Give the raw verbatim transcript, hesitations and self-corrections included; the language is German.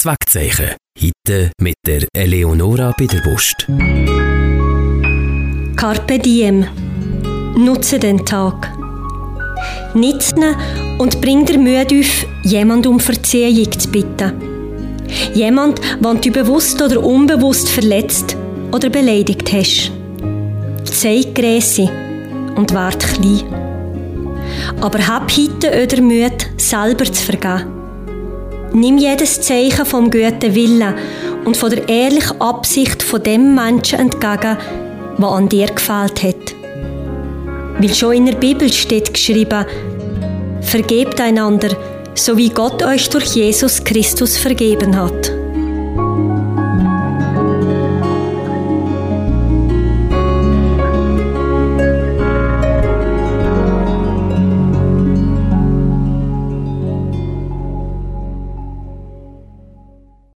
Zweckzeichen. Heute mit der Eleonora Biederbust. Carpe diem. Nutze den Tag. Nitzne und bring dir Mühe auf, jemand um Verzeihung zu bitten. Jemand, den du bewusst oder unbewusst verletzt oder beleidigt hast. Zeig Grösse und ward klein. Aber hab heute oder Mühe, selber zu vergeben. Nimm jedes Zeichen vom guten Willen und von der ehrlichen Absicht von dem Menschen entgegen, der an dir gefehlt hat. Weil schon in der Bibel steht geschrieben: Vergebt einander, so wie Gott euch durch Jesus Christus vergeben hat.